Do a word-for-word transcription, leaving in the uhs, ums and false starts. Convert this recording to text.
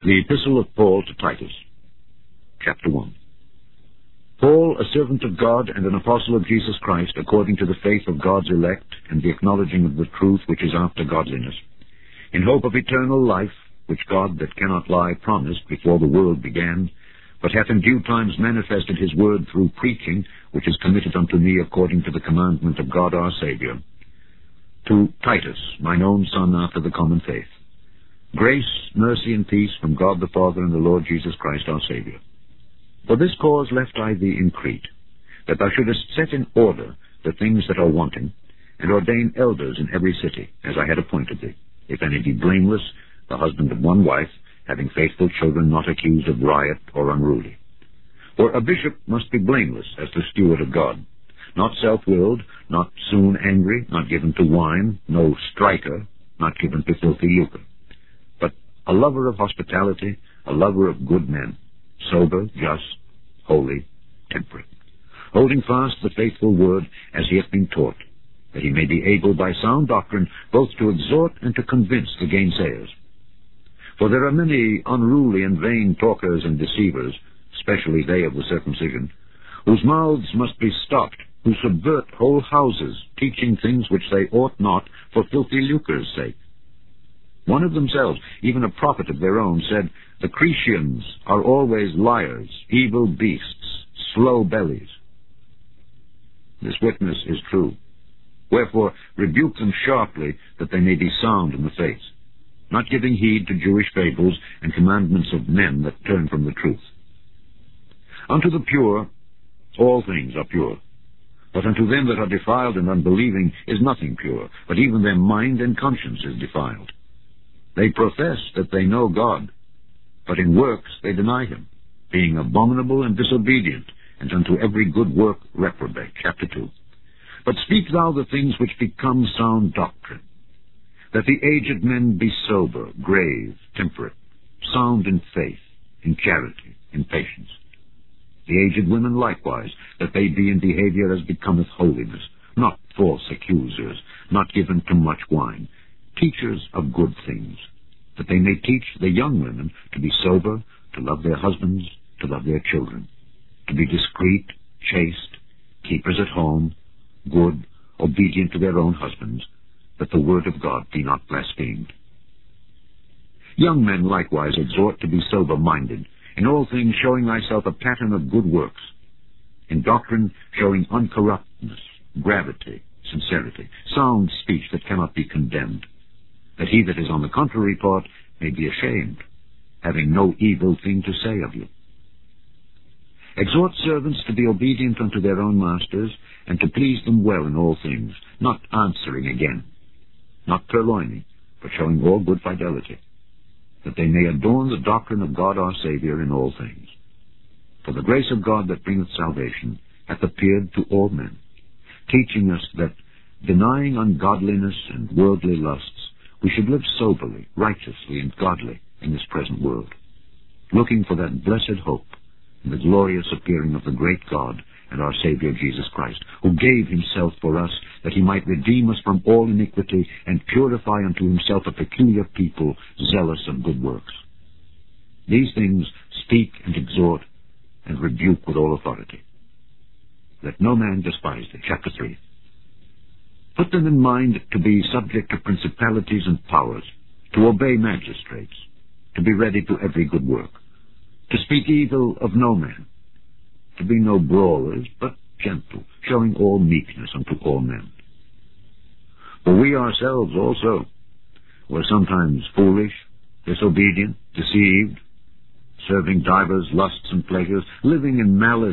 The Epistle of Paul to Titus, Chapter one. Paul, a servant of God and an apostle of Jesus Christ, according to the faith of God's elect and the acknowledging of the truth which is after godliness, in hope of eternal life, which God that cannot lie promised before the world began, but hath in due times manifested his word through preaching, which is committed unto me according to the commandment of God our Saviour. To Titus, mine own son after the common faith. Grace, mercy, and peace from God the Father and the Lord Jesus Christ our Saviour. For this cause left I thee in Crete, that thou shouldest set in order the things that are wanting, and ordain elders in every city, as I had appointed thee, if any be blameless, the husband of one wife, having faithful children, not accused of riot or unruly. For a bishop must be blameless as the steward of God, not self-willed, not soon angry, not given to wine, no striker, not given to filthy lucre, but a lover of hospitality, a lover of good men, sober, just, holy, temperate, holding fast the faithful word as he hath been taught, that he may be able by sound doctrine both to exhort and to convince the gainsayers. For there are many unruly and vain talkers and deceivers, especially they of the circumcision, whose mouths must be stopped, who subvert whole houses, teaching things which they ought not, for filthy lucre's sake. One of themselves, even a prophet of their own, said, The Cretians are always liars, evil beasts, slow bellies. This witness is true. Wherefore rebuke them sharply, that they may be sound in the faith, not giving heed to Jewish fables and commandments of men that turn from the truth. Unto the pure all things are pure, but unto them that are defiled and unbelieving is nothing pure, but even their mind and conscience is defiled. They profess that they know God, but in works they deny him, being abominable and disobedient, and unto every good work reprobate. Chapter two. But speak thou the things which become sound doctrine, that the aged men be sober, grave, temperate, sound in faith, in charity, in patience. The aged women likewise, that they be in behavior as becometh holiness, not false accusers, not given to much wine, teachers of good things, that they may teach the young women to be sober, to love their husbands, to love their children, to be discreet, chaste, keepers at home, good, obedient to their own husbands, that the word of God be not blasphemed. Young men likewise exhort to be sober-minded, in all things showing thyself a pattern of good works, in doctrine showing uncorruptness, gravity, sincerity, sound speech that cannot be condemned, that he that is on the contrary part may be ashamed, having no evil thing to say of you. Exhort servants to be obedient unto their own masters, and to please them well in all things, not answering again, not purloining, but showing all good fidelity, that they may adorn the doctrine of God our Saviour in all things. For the grace of God that bringeth salvation hath appeared to all men, teaching us that, denying ungodliness and worldly lusts, we should live soberly, righteously, and godly in this present world, looking for that blessed hope and the glorious appearing of the great God and our Saviour Jesus Christ, who gave himself for us, that he might redeem us from all iniquity and purify unto himself a peculiar people, zealous of good works. These things speak and exhort and rebuke with all authority. Let no man despise thee. Chapter three. Put them in mind to be subject to principalities and powers, to obey magistrates, to be ready to every good work, to speak evil of no man, to be no brawlers, but gentle, showing all meekness unto all men. For we ourselves also were sometimes foolish, disobedient, deceived, serving divers lusts and pleasures, living in malice